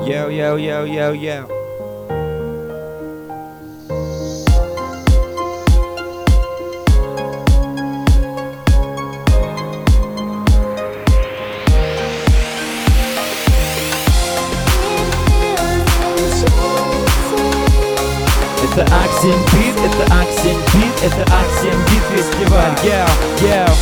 Yo, yo, yo, yo, yo. Это Аксим Бит, это Аксим Бит, это Аксим Бит фестиваль. Yeah, yeah.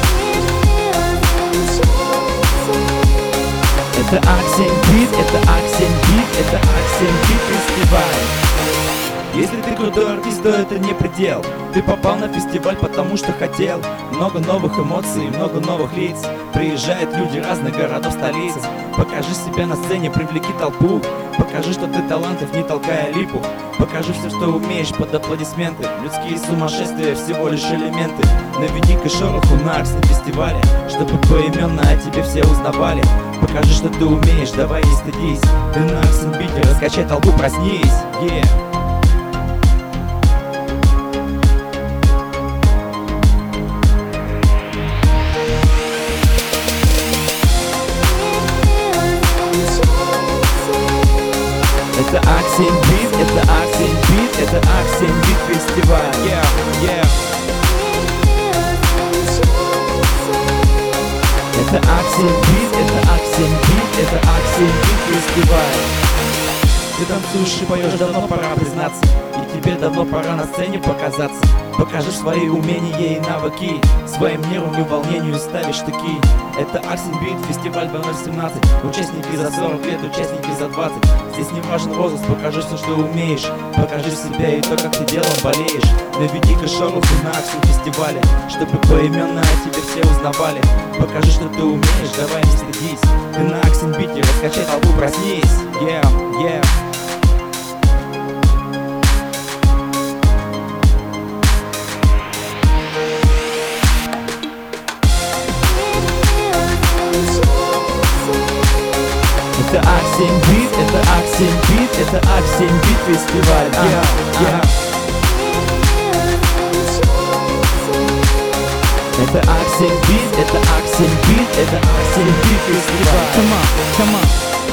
Это Аксим Бит, это Аксим Бит, это Аксим Бит фестиваль. Если ты крутой артист, то это не предел. Ты попал на фестиваль, потому что хотел. Много новых эмоций, много новых лиц. Приезжают люди разных городов, столиц. Покажи себя на сцене, привлеки толпу. Покажи, что ты талантлив, не толкая липу. Покажи все, что умеешь, под аплодисменты. Людские сумасшествия, всего лишь элементы. Наведи-ка шороху на Аксим фестивале, чтобы поименно о тебе все узнавали. Покажи, что ты умеешь, давай не стыдись. Ты на Аксим Бите, раскачай толпу, проснись. Yeah. Это Аксим Бит, это Аксим Бит, это Аксим Бит фестиваль. Yeah, yeah. Это Аксим Бит, это Аксим Бит, это Аксим Бит фестиваль. Ты танцуешь и поешь, давно пора признаться. И тебе давно пора на сцене показаться. Покажешь свои умения и навыки. Своим нервам и волнению ставишь штыки. Это Аксим Бит, фестиваль 2017. Участники за 40 лет, участники за 20. Здесь не важен возраст, покажи все, что умеешь. Покажи себя и то, как ты делом болеешь. Наведи-ка шороху на Аксим фестивале, чтобы поименно о тебе все узнавали. Покажи, что ты умеешь, давай не стыдись. Ты на Аксим Бите, раскачай толпу, проснись. Yeah, yeah. Это Аксим Бит, это Аксим Бит, это Аксим Бит фестиваль. Yeah, yeah. Это Аксим Бит, это Аксим Бит, это Аксим Бит фестиваль. Come on, come on.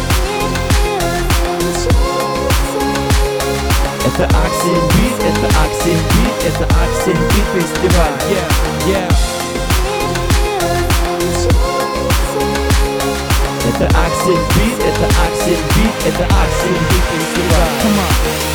Это Аксим Бит, это Аксим Бит, это Аксим Бит фестиваль. Yeah, yeah. Это Аксим Бит, это Аксим Бит, это Аксим Бит фестиваль. Come on.